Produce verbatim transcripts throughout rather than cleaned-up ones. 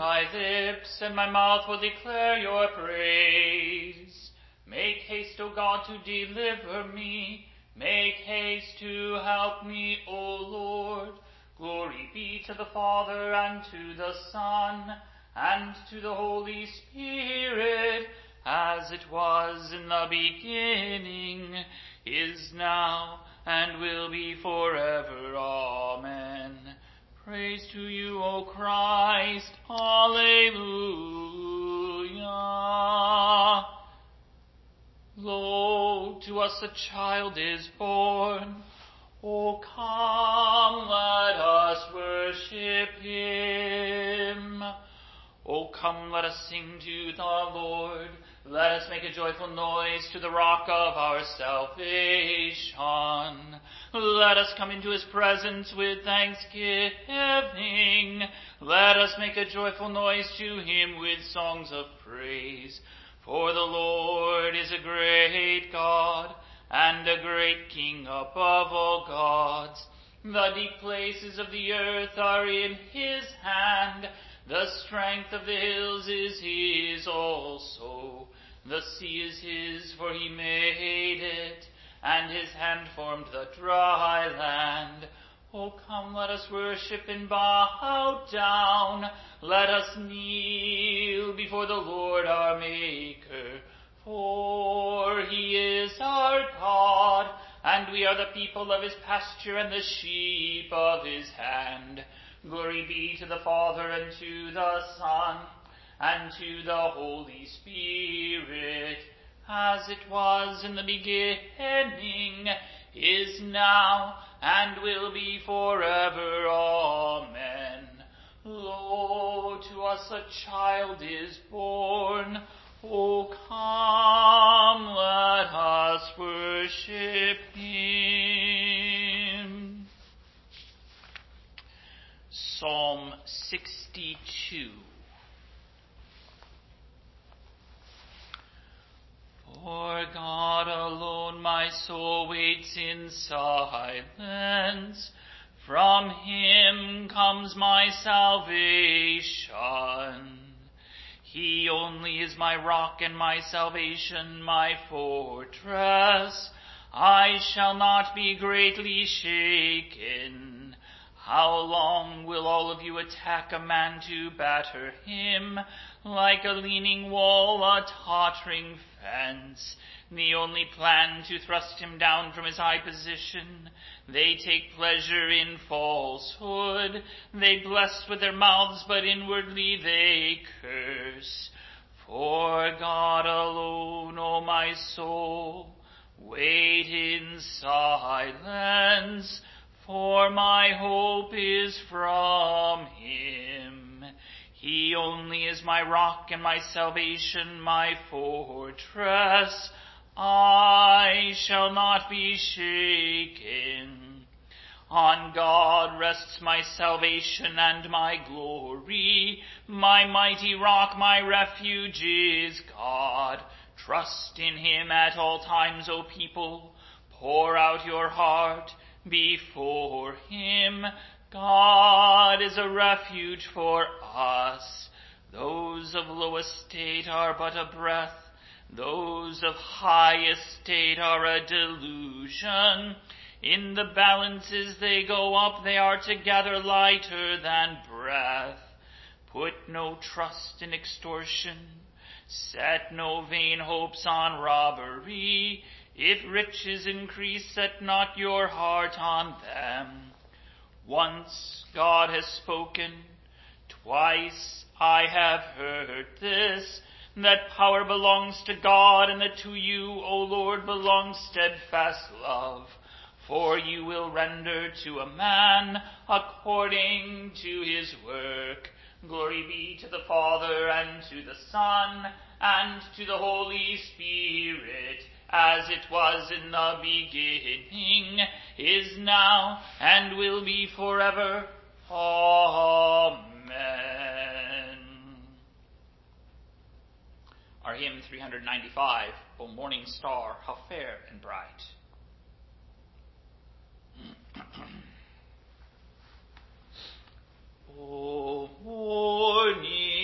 my lips, and my mouth will declare your praise. Make haste, O God, to deliver me. Make haste to help me, O Lord. Glory be to the Father, and to the Son, and to the Holy Spirit, as it was in the beginning, is now, and will be forever. Amen. Praise to you, O Christ. Alleluia. Lo, to us a child is born. O come, let us worship him. O come, let us sing to the Lord. Let us make a joyful noise to the rock of our salvation. Let us come into his presence with thanksgiving. Let us make a joyful noise to him with songs of praise. For the Lord is a great God, and a great King above all gods. The deep places of the earth are in his hand. The strength of the hills is his also. The sea is his, for he made it, and his hand formed the dry land. O come, let us worship and bow down. Let us kneel before the Lord our Maker. For he is our God, and we are the people of his pasture and the sheep of his hand. Glory be to the Father, and to the Son, and to the Holy Spirit, as it was in the beginning, is now, and will be forever. Amen. Lo, to us a child is born. O come, let us worship him. Psalm sixty-two. For God alone my soul waits in silence. From him comes my salvation. He only is my rock and my salvation, my fortress. I shall not be greatly shaken. How long will all of you attack a man to batter him? Like a leaning wall, a tottering fence, the only plan to thrust him down from his high position. They take pleasure in falsehood. They bless with their mouths, but inwardly they curse. For God alone, O my soul, wait in silence, for my hope is from him. He only is my rock and my salvation, my fortress. I shall not be shaken. On God rests my salvation and my glory. My mighty rock, my refuge is God. Trust in him at all times, O people. Pour out your heart before him. God is a refuge for us. Those of low estate are but a breath. Those of high estate are a delusion. In the balances they go up, they are together lighter than breath. Put no trust in extortion. Set no vain hopes on robbery. If riches increase, set not your heart on them. Once God has spoken, twice I have heard this, that power belongs to God, and that to you, O Lord, belongs steadfast love. For you will render to a man according to his work. Glory be to the Father, and to the Son, and to the Holy Spirit, as it was in the beginning, is now, and will be forever. Amen. Our hymn three ninety-five, O Morning Star, how fair and bright. O morning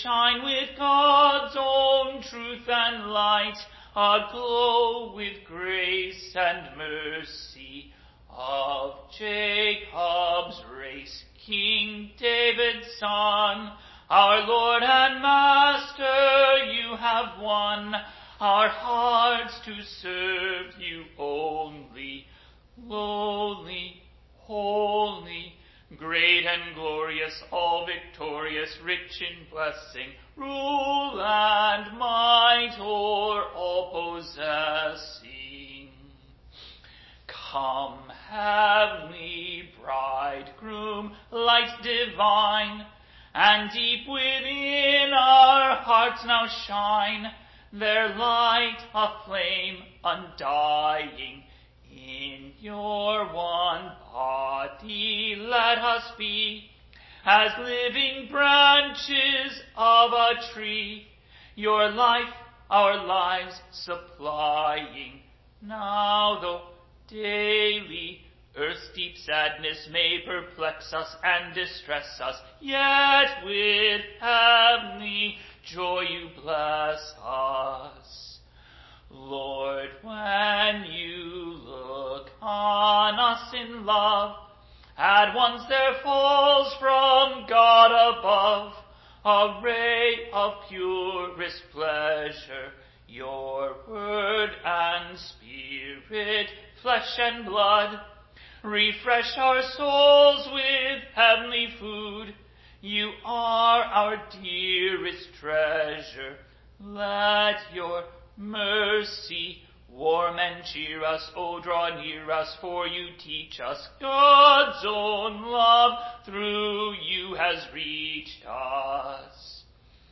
shine with God's own truth and light, aglow with grace and mercy. Of Jacob's race, King David's son, our Lord and Master, you have won our hearts to serve you only. Lowly, holy, great and glorious, all victorious, rich in blessing, rule and might o'er all possessing. Come, heavenly bridegroom, light divine, and deep within our hearts now shine, their light a flame undying. In your one body let us be, as living branches of a tree, your life our lives supplying. Now though daily earth's deep sadness may perplex us and distress us, yet with heavenly joy you bless us. Lord, when you look on us in love, at once there falls from God above a ray of purest pleasure, your word and spirit, flesh and blood, refresh our souls with heavenly food. You are our dearest treasure. Let your mercy warm and cheer us. O draw near us, for you teach us. God's own love through you has reached us.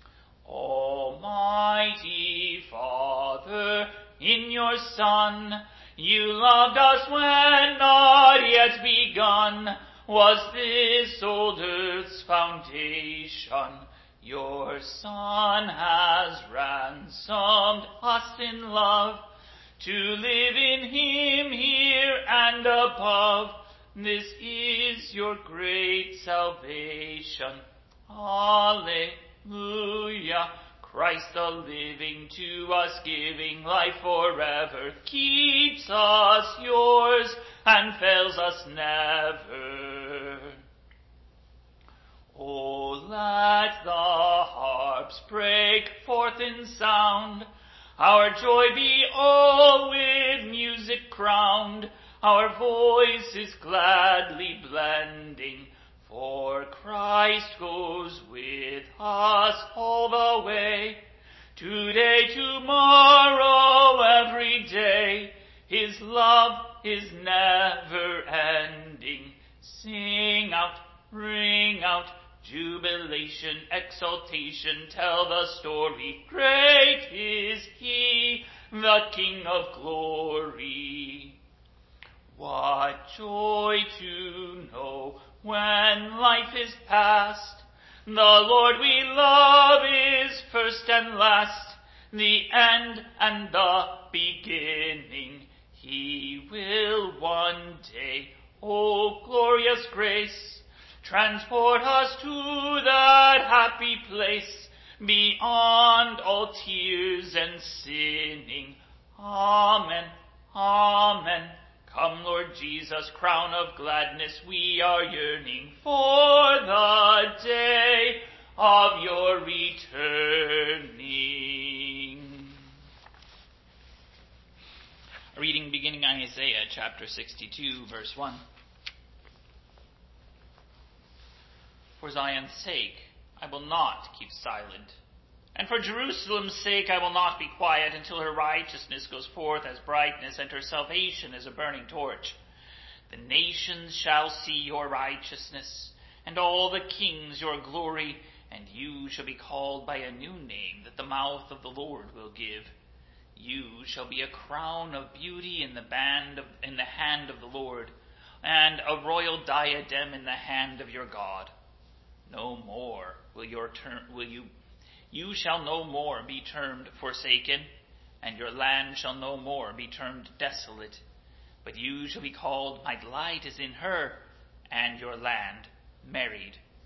Almighty Father, in your Son, you loved us when not yet begun was this old earth's foundation. Your Son has ransomed us in love, to live in him here and above. This is your great salvation. Alleluia. Christ the living, to us giving life forever, keeps us yours and fails us never. Oh, let the harps break forth in sound, our joy be all with music crowned, our voices gladly blending, for Christ goes with us all the way. Today, tomorrow, every day, his love is never ending. Sing out, ring out, jubilation, exultation, tell the story. Great is he, the King of glory. What joy to know when life is past, the Lord we love is first and last, the end and the beginning. He will one day, oh glorious grace, transport us to that happy place, beyond all tears and sinning. Amen, amen. Come, Lord Jesus, crown of gladness, we are yearning for the day of your returning. A reading beginning on Isaiah chapter sixty-two, verse one. For Zion's sake, I will not keep silent. And for Jerusalem's sake, I will not be quiet until her righteousness goes forth as brightness and her salvation as a burning torch. The nations shall see your righteousness, and all the kings your glory, and you shall be called by a new name that the mouth of the Lord will give. You shall be a crown of beauty in the band of, in the hand of the Lord, and a royal diadem in the hand of your God. No more will your term will you you shall no more be termed forsaken, and your land shall no more be termed desolate, but you shall be called, my delight is in her, and your land married.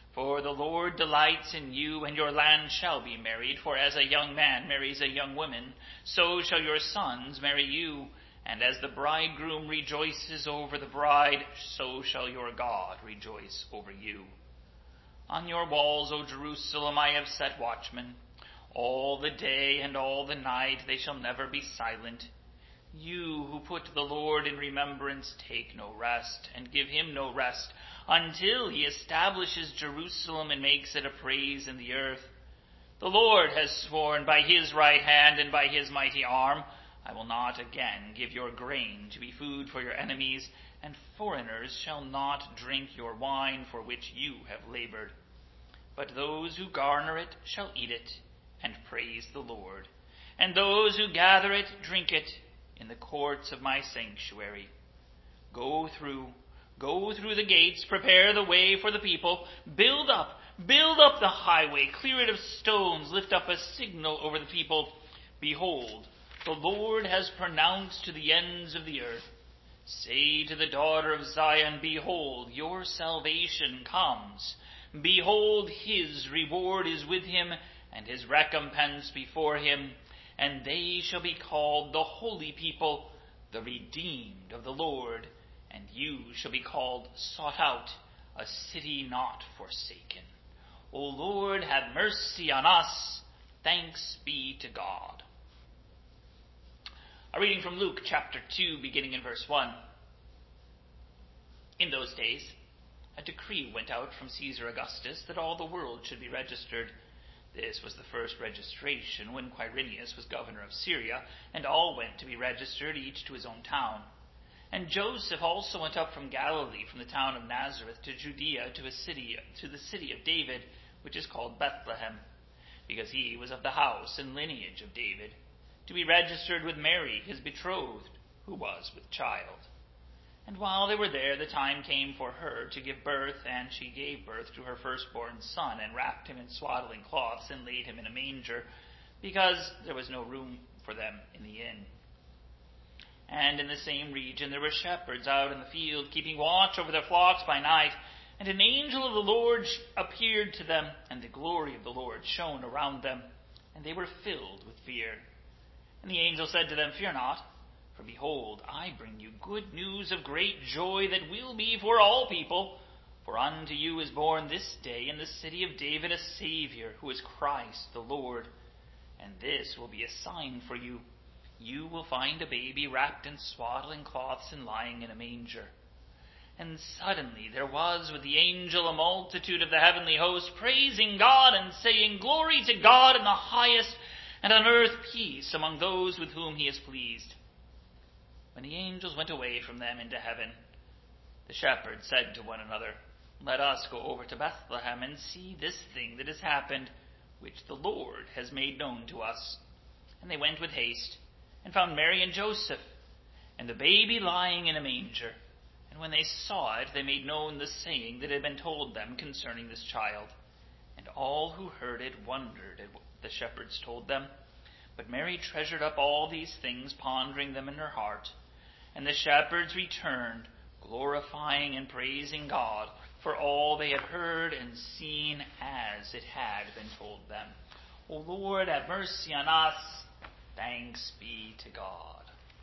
For the Lord delights in you, and your land shall be married. For as a young man marries a young woman, so shall your sons marry you. And as the bridegroom rejoices over the bride, so shall your God rejoice over you. On your walls, O Jerusalem, I have set watchmen. All the day and all the night they shall never be silent. You who put the Lord in remembrance, take no rest, and give him no rest, until he establishes Jerusalem and makes it a praise in the earth. The Lord has sworn by his right hand and by his mighty arm, I will not again give your grain to be food for your enemies, and foreigners shall not drink your wine for which you have labored. But those who garner it shall eat it, and praise the Lord, and those who gather it drink it in the courts of my sanctuary. Go through, go through the gates, prepare the way for the people, build up, build up the highway, clear it of stones, lift up a signal over the people. Behold, the Lord has pronounced to the ends of the earth. Say to the daughter of Zion, behold, your salvation comes. Behold, his reward is with him, and his recompense before him. And they shall be called the holy people, the redeemed of the Lord. And you shall be called sought out, a city not forsaken. O Lord, have mercy on us. Thanks be to God. A reading from Luke chapter two, beginning in verse one. In those days, a decree went out from Caesar Augustus that all the world should be registered. This was the first registration when Quirinius was governor of Syria, and all went to be registered, each to his own town. And Joseph also went up from Galilee, from the town of Nazareth to Judea, to a city, to the city of David, which is called Bethlehem, because he was of the house and lineage of David, to be registered with Mary, his betrothed, who was with child. And while they were there, the time came for her to give birth, and she gave birth to her firstborn son, and wrapped him in swaddling cloths, and laid him in a manger, because there was no room for them in the inn. And in the same region there were shepherds out in the field, keeping watch over their flocks by night. And an angel of the Lord appeared to them, and the glory of the Lord shone around them, and they were filled with fear. And the angel said to them, fear not, for behold, I bring you good news of great joy that will be for all people. For unto you is born this day in the city of David a Savior, who is Christ the Lord. And this will be a sign for you. You will find a baby wrapped in swaddling cloths and lying in a manger. And suddenly there was with the angel a multitude of the heavenly host, praising God and saying, glory to God in the highest, and on earth peace among those with whom he is pleased. When the angels went away from them into heaven, the shepherds said to one another, let us go over to Bethlehem and see this thing that has happened, which the Lord has made known to us. And they went with haste, and found Mary and Joseph, and the baby lying in a manger. And when they saw it, they made known the saying that had been told them concerning this child. And all who heard it wondered at what the shepherds told them. But Mary treasured up all these things, pondering them in her heart. And the shepherds returned, glorifying and praising God for all they had heard and seen as it had been told them. O Lord, have mercy on us. Thanks be to God.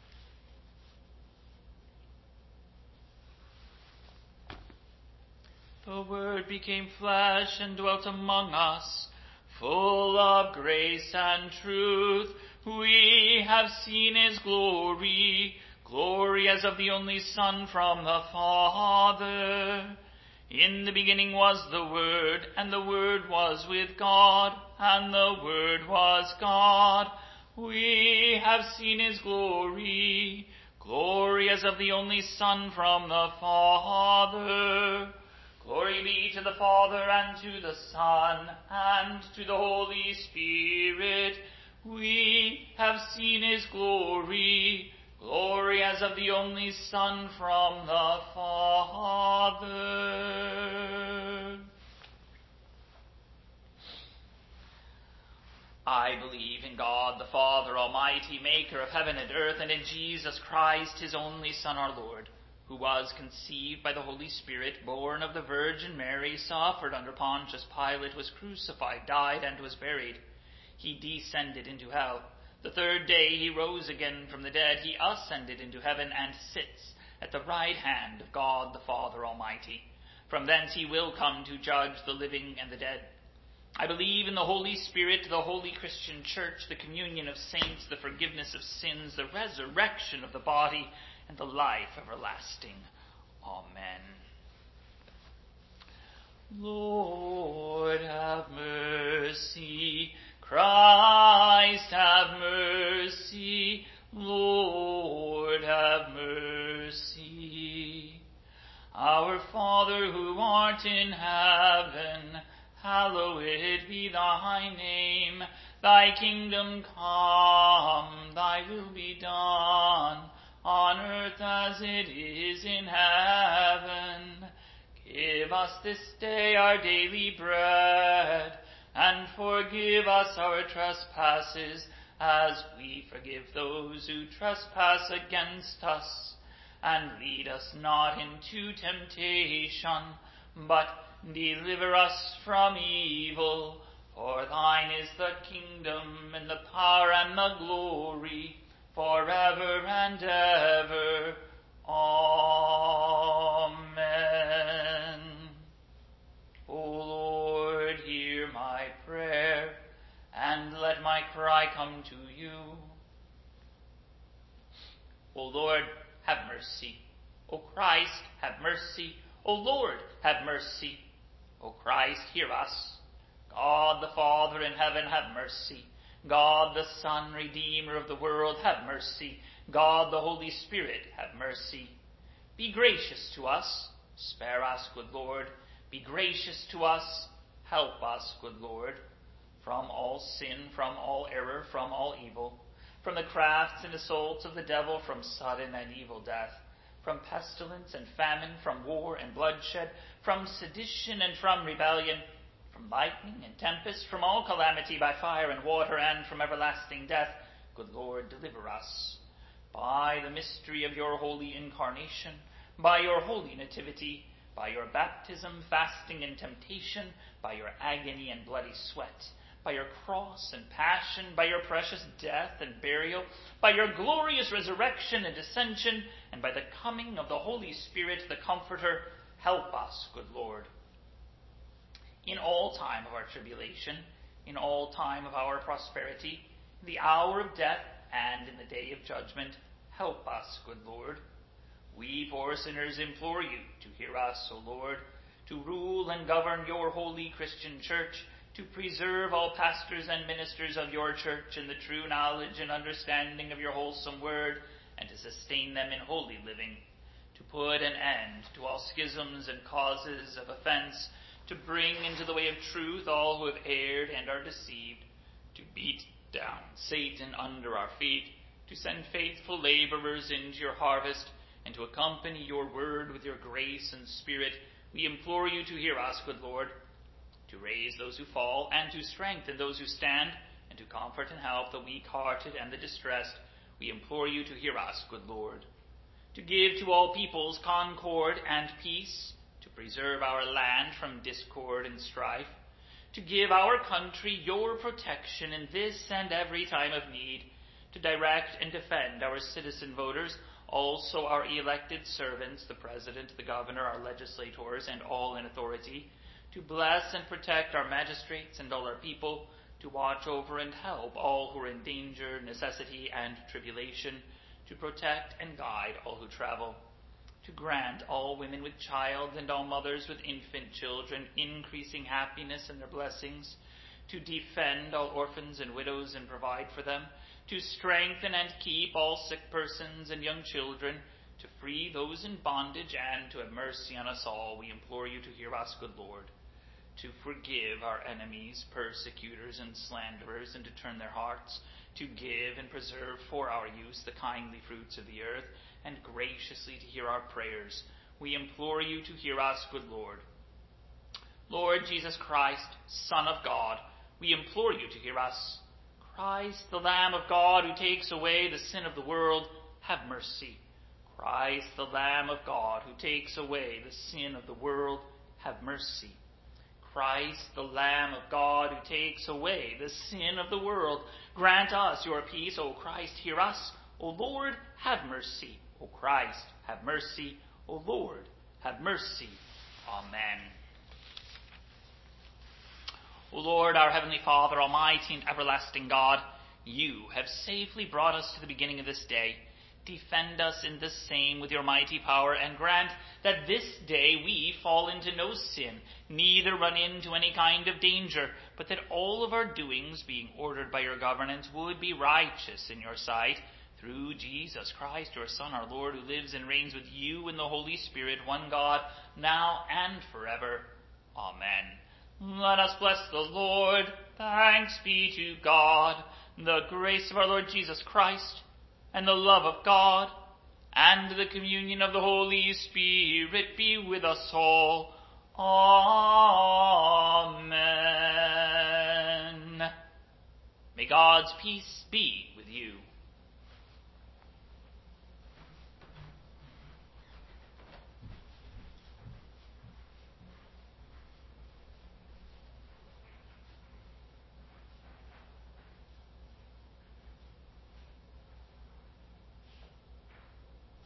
The Word became flesh and dwelt among us, full of grace and truth. We have seen his glory, glory as of the only Son from the Father. In the beginning was the Word, and the Word was with God, and the Word was God. We have seen his glory, glory as of the only Son from the Father. Glory be to the Father, and to the Son, and to the Holy Spirit. We have seen his glory, glory as of the only Son from the Father. I believe in God, the Father Almighty, maker of heaven and earth, and in Jesus Christ, his only Son, our Lord, who was conceived by the Holy Spirit, born of the Virgin Mary, suffered under Pontius Pilate, was crucified, died, and was buried. He descended into hell. The third day he rose again from the dead. He ascended into heaven and sits at the right hand of God the Father Almighty. From thence he will come to judge the living and the dead. I believe in the Holy Spirit, the holy Christian Church, the communion of saints, the forgiveness of sins, the resurrection of the body, and the life everlasting. Amen. Lord, have mercy. Christ, have mercy. Lord, have mercy. Our Father, who art in heaven, hallowed be thy name. Thy kingdom come, thy will be done, on earth as it is in heaven. Give us this day our daily bread, and forgive us our trespasses, as we forgive those who trespass against us. And lead us not into temptation, but deliver us from evil. For thine is the kingdom, and the power, and the glory, forever and ever. Amen. O Lord, hear my prayer, and let my cry come to you. O Lord, have mercy. O Christ, have mercy. O Lord, have mercy. O Christ, hear us. God the Father in heaven, have mercy. God the Son, Redeemer of the world, have mercy. God the Holy Spirit, have mercy. Be gracious to us. Spare us, good Lord. Be gracious to us. Help us, good Lord. From all sin, from all error, from all evil, from the crafts and assaults of the devil, from sudden and evil death, from pestilence and famine, from war and bloodshed, from sedition and from rebellion, from lightning and tempest, from all calamity by fire and water, and from everlasting death, good Lord, deliver us. By the mystery of your holy incarnation, by your holy nativity, by your baptism, fasting, and temptation, by your agony and bloody sweat, by your cross and passion, by your precious death and burial, by your glorious resurrection and ascension, and by the coming of the Holy Spirit, the Comforter, help us, good Lord. In all time of our tribulation, in all time of our prosperity, in the hour of death, and in the day of judgment, help us, good Lord. We poor sinners implore you to hear us, O Lord, to rule and govern your holy Christian church, to preserve all pastors and ministers of your church in the true knowledge and understanding of your wholesome word, and to sustain them in holy living, to put an end to all schisms and causes of offense, to bring into the way of truth all who have erred and are deceived, to beat down Satan under our feet, to send faithful laborers into your harvest, and to accompany your word with your grace and spirit. We implore you to hear us, good Lord, to raise those who fall, and to strengthen those who stand, and to comfort and help the weak-hearted and the distressed. We implore you to hear us, good Lord, to give to all peoples concord and peace, to preserve our land from discord and strife, to give our country your protection in this and every time of need, to direct and defend our citizen voters, also our elected servants, the President, the Governor, our legislators, and all in authority, to bless and protect our magistrates and all our people, to watch over and help all who are in danger, necessity, and tribulation, to protect and guide all who travel, to grant all women with child and all mothers with infant children increasing happiness in their blessings, to defend all orphans and widows and provide for them, to strengthen and keep all sick persons and young children, to free those in bondage, and to have mercy on us all. We implore you to hear us, good Lord, to forgive our enemies, persecutors, and slanderers, and to turn their hearts, to give and preserve for our use the kindly fruits of the earth, and graciously to hear our prayers. We implore you to hear us, good Lord. Lord Jesus Christ, Son of God, we implore you to hear us. Christ, the Lamb of God, who takes away the sin of the world, have mercy. Christ, the Lamb of God, who takes away the sin of the world, have mercy. Christ, the Lamb of God, who takes away the sin of the world, grant us your peace. O Christ, hear us. O Lord, have mercy. O Christ, have mercy. O Lord, have mercy. Amen. O Lord, our heavenly Father, almighty and everlasting God, you have safely brought us to the beginning of this day. Defend us in the same with your mighty power, and grant that this day we fall into no sin, neither run into any kind of danger, but that all of our doings, being ordered by your governance, would be righteous in your sight, through Jesus Christ, your Son, our Lord, who lives and reigns with you in the Holy Spirit, one God, now and forever. Amen. Let us bless the Lord. Thanks be to God. The grace of our Lord Jesus Christ, and the love of God, and the communion of the Holy Spirit be with us all. Amen. May God's peace be